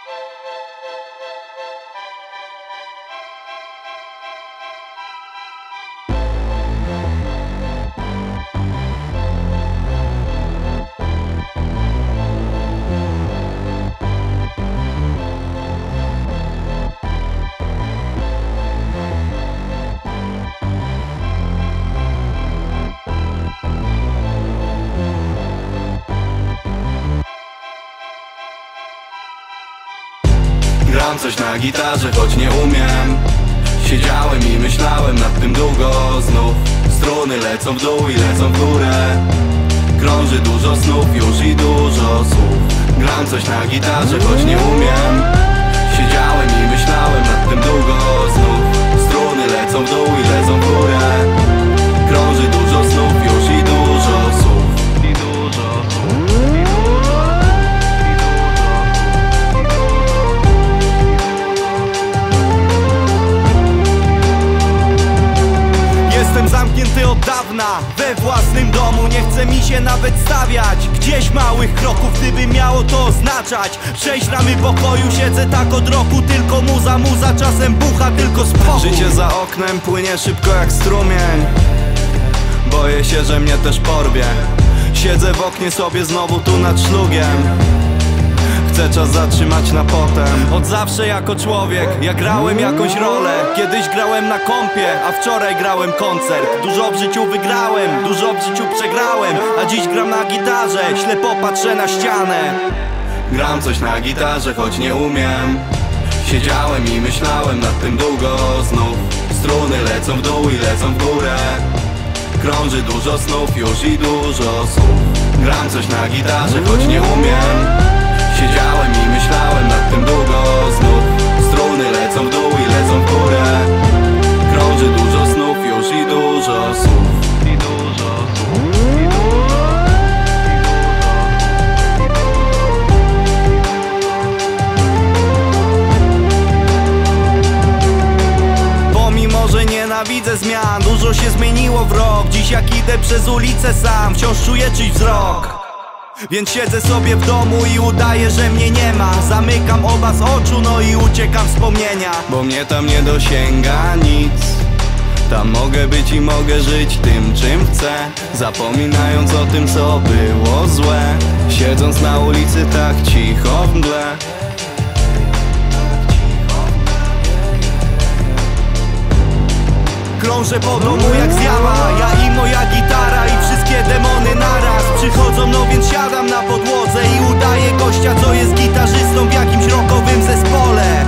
Gram coś na gitarze, choć nie umiem. Siedziałem i myślałem nad tym długo. Znów struny lecą w dół i lecą w górę. Krąży dużo snów już i dużo słów. Gram coś na gitarze, choć nie umiem. Siedziałem i myślałem nad tym długo. Znów struny lecą w dół i lecą w górę. Krąży dużo snów już i dużo słów. I dużo słów. Jestem zamknięty od dawna we własnym domu. Nie chce mi się nawet stawiać gdzieś małych kroków, gdyby miało to oznaczać 6 ramy pokoju. Siedzę tak od roku, tylko muza, czasem bucha, tylko spokój. Życie za oknem płynie szybko jak strumień. Boję się, że mnie też porwie. Siedzę w oknie sobie znowu tu nad szlugiem. Chcę czas zatrzymać na potem. Od zawsze jako człowiek ja grałem jakąś rolę. Kiedyś grałem na kompie, a wczoraj grałem koncert. Dużo w życiu wygrałem, dużo w życiu przegrałem, a dziś gram na gitarze, ślepo patrzę na ścianę. Gram coś na gitarze, choć nie umiem. Siedziałem i myślałem nad tym długo. Znów struny lecą w dół i lecą w górę. Krąży dużo snów już i dużo słów. Gram coś na gitarze, choć nie umiem. Siedziałem i myślałem nad tym długo. Znów struny lecą w dół i lecą w górę. Krąży dużo snów już i dużo słów. I dużo słów. Pomimo, że nienawidzę zmian, dużo się zmieniło w rok. Dziś jak idę przez ulicę sam, wciąż czuję czyjś wzrok. Więc siedzę sobie w domu i udaję, że mnie nie ma. Zamykam oba z oczu, no i uciekam wspomnienia. Bo mnie tam nie dosięga nic. Tam mogę być i mogę żyć tym, czym chcę, zapominając o tym, co było złe. Siedząc na ulicy tak cicho w mgle. Krążę po domu jak zjawa, ja i moja gitara i wszystkie demony naraz. Przychodzą, no więc siadam na podłodze i udaję gościa, co jest gitarzystą w jakimś rockowym zespole.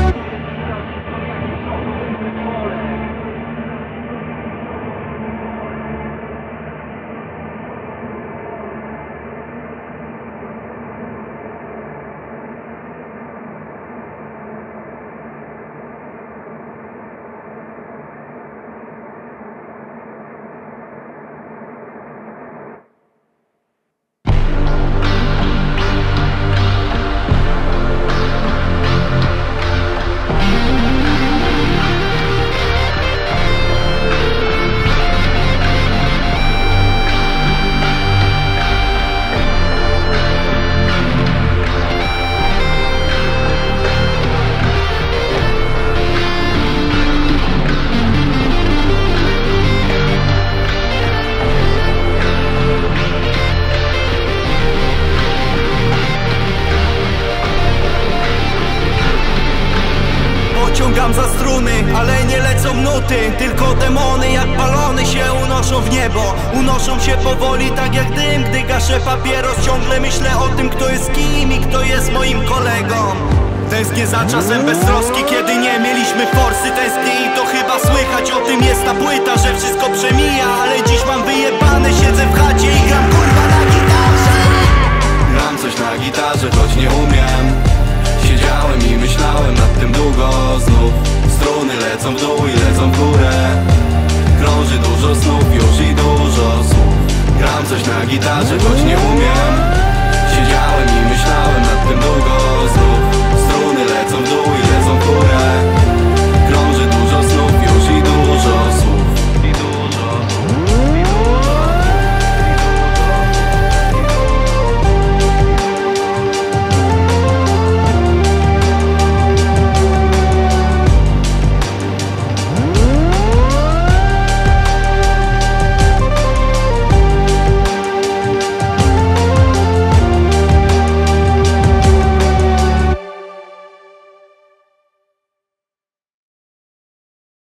Ciągam za struny, ale nie lecą nuty. Tylko demony jak balony się unoszą w niebo. Unoszą się powoli tak jak dym, gdy gaszę papieros. Ciągle myślę o tym, kto jest kim i kto jest moim kolegą. Tęsknię za czasem beztroski, kiedy nie mieliśmy forsy. Tęsknię i to chyba słychać, o tym jest ta płyta, że wszystko przemija. Ale dziś mam wyjebane, siedzę w chacie i gram kurwa na gitarze. Gram coś na gitarze, choć nie umiem. Siedziałem i myślałem nad tym długo. Znów struny lecą w dół